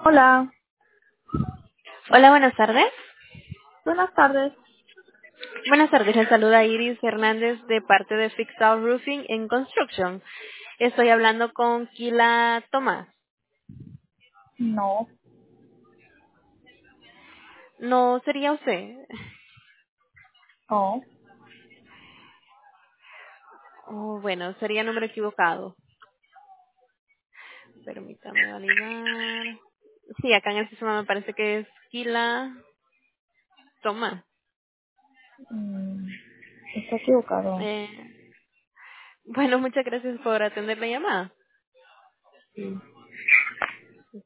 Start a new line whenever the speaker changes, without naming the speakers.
Hola,
Hola, buenas tardes.
buenas tardes.
Buenas tardes, les saluda Iris Hernández de parte de Fixed Out Roofing en Construction. Estoy hablando con Kila Tomás.
No,
¿No sería usted?
no.
Oh, bueno, sería número equivocado. Permítame validar. Sí, acá en el sistema me parece que es Kila Tomás.
Mm, está equivocado.
Eh, bueno, muchas gracias por atender la llamada.
Sí.